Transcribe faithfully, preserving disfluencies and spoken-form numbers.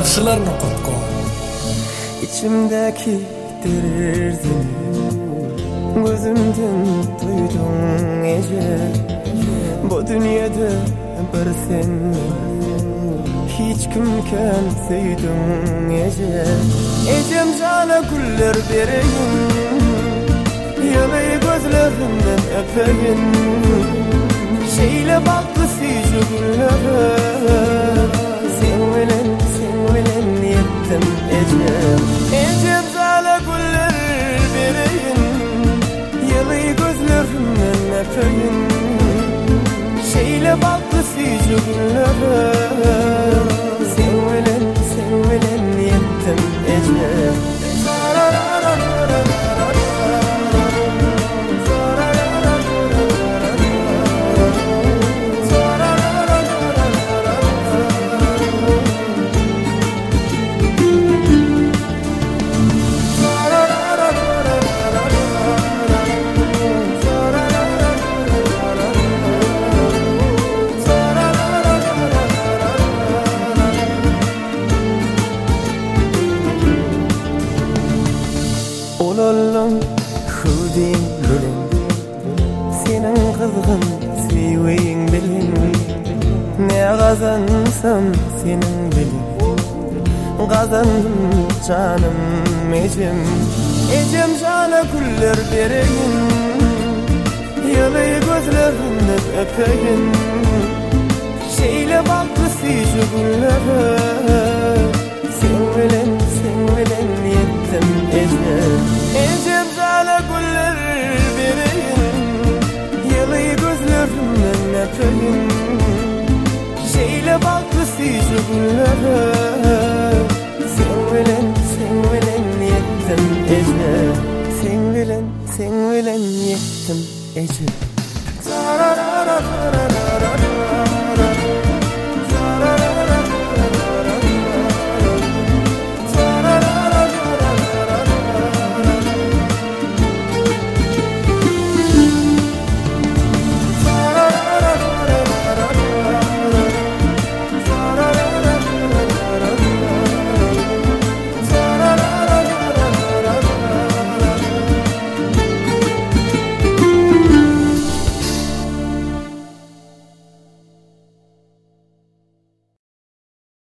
yaxşılarını qutqu. İçimdeki dirirdin, gözümden duydum ecel. Bu dünyada bir sen, hiç kimken sevdim ecel. Ecem sana güller vereyim, yalayı gözlerinden öpeyim. Şeyle baklı sıcı güllere, sen bilen, sen bilen yettim ecem. Ecem sana güller vereyim, yalayı gözlerinden öpeyim. Şeyle baklı sıcı güllere, sen bilen, sen bilen yettim ecem. Olalım hudin lülün, senin kızgın seveyim bilin. Ne kazansam senin bilin, kazandım canım ecem. Ecem sana güller vereyim, yalayı gözlerinden öpeyim. Şeyle baklı sıcı güllere, sen bilen, sen bilen yettim ecem. Ecem sana güller vereyim, yalayı gözlerimden öpeyim. Şeyle baklı sıcı güllere, sen bilen, sen bilen yettim ecem. Sen bilen, sen bilen yettim ecem.